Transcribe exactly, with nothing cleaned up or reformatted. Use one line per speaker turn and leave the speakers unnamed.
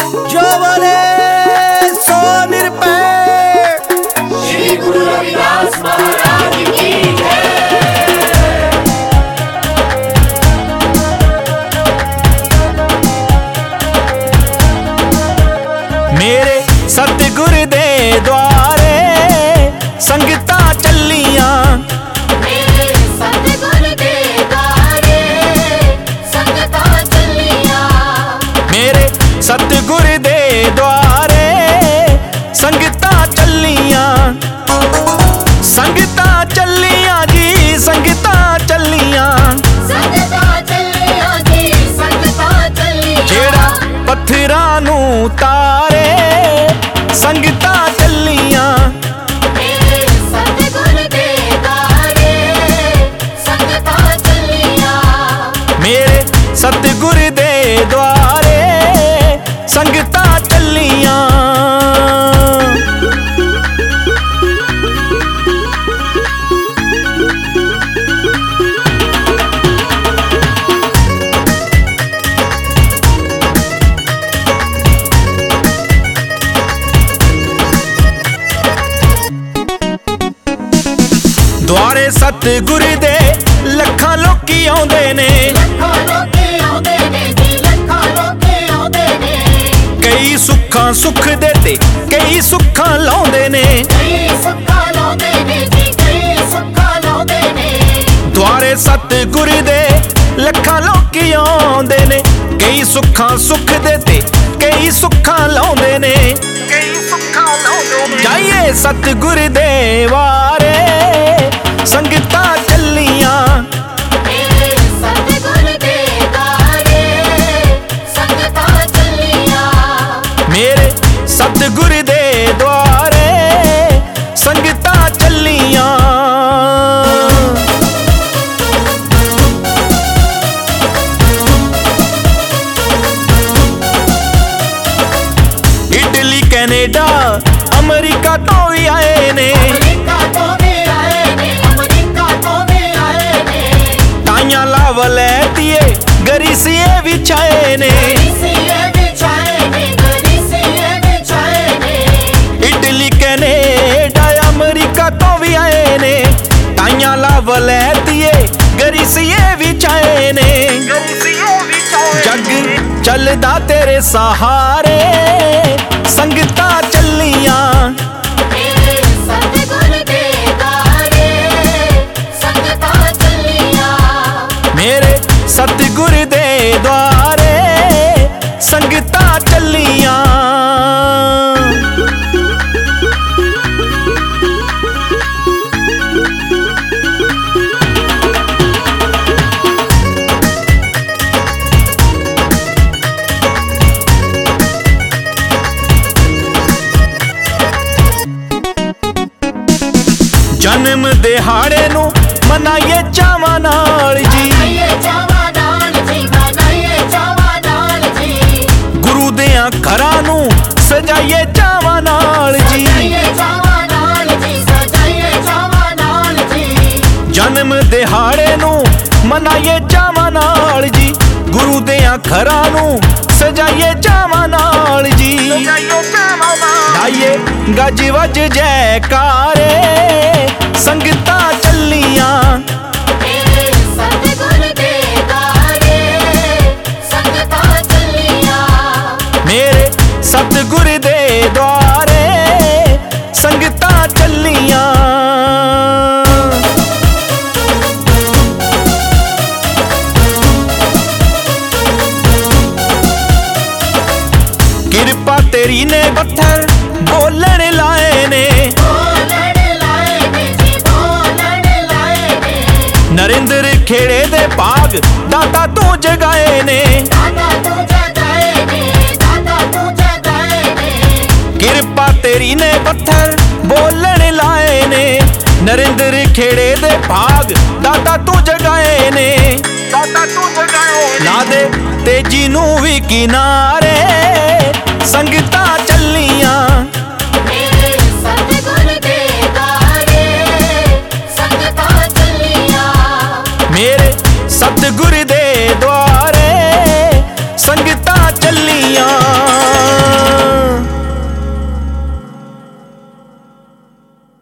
जो बोले सो निरपैठ
श्री गुरु रविदास महाराज की जय।
मेरे सतगुरु दे द्वारे संगता चलियां,
मेरे सतगुरु दे द्वारे संगता चलियां,
मेरे सतगुरु दे द्वारे संगता चलियां, संगता चलियां जी संगता चलियां,
संगता चलियां जी संगता चलियां,
जेड़ा पत्थरां नूं तारे संगता चलियां,
मेरे सतगुरु दे द्वारे संगता चलियां,
मेरे सतगुरु दे द्वारे संगता चलियां। द्वारे सतगुरु दे लखां लोकी आउंदे ने,
लखां लोकी आउंदे ने जी लखां लोकी आउंदे ने,
कई सुखां सुख देते कई सुखां लाउंदे ने,
कई सुखां लाउंदे ने जी कई सुखां लाउंदे ने,
द्वारे सतगुरु दे लखां लोकी आउंदे ने, कई सुखां सुख देते कई सुखां लाउंदे ने, कई सुखां लाउंदे ने। जाइए सतगुरु दे वारे संगता चलियां,
मेरे सतगुरु दे द्वारे संगता चलियां,
मेरे सतगुरु दे द्वारे संगता चलियां। इटली कैनेडा अमेरिका तो भी आए ने,
अमेरिका तो भी आए ने, अमेरिका तो भी आए ने,
ताइयां लाव लैतिए गरीसिए विछाए ने,
गरीसिए बिछाए ने, गरीसिए बिछाए ने,
इटली कैनेडा अमेरिका तो भी आए ने, ताइयां लाव लैतिए गरीसिए विछाए ने, जग चलदा तेरे सहारे संगता चलियां,
मेरे सतगुरु दे द्वारे संगता चलियां,
मेरे सतगुरु दे द्वारे संगता चलियां। जन्म दिहाड़े नू मनाइए चावां नाल जी,
मनाइए चावां नाल जी, मनाइए चावां नाल जी,
गुरु देयां घरां नू सजाइए चावां नाल जी,
सजाइए चावां नाल जी, सजाइए चावां नाल जी,
जन्म दिहाड़े नू मनाइए चावां नाल जी, गुरु देयां घरां नू सजाइए चावां नाल जी, लाइए गज वज जयकारे संगता चलियां,
मेरे सतगुरु दे द्वारे संगता चलियां,
मेरे सतगुरु दे द्वारे संगता चलियां। किरपा तेरी ने पत्थर बोलण लाए ने,
बोलण लाए ने जी बोलण लाए ने,
नरेंद्र खेड़े दे भाग दाता तू जगाए ने,
दादा तू जगाए ने, दादा तू जगाए ने,
किरपा तेरी ने पत्थर बोलण लाए ने, नरेंद्र खेड़े दे भाग दाता तू जगाए ने, दाता तू जगाए ला दे तेजी नू भी किनारे संगता चलियां,
मेरे सतगुरु दे द्वारे संगता चलियां,
मेरे सतगुरु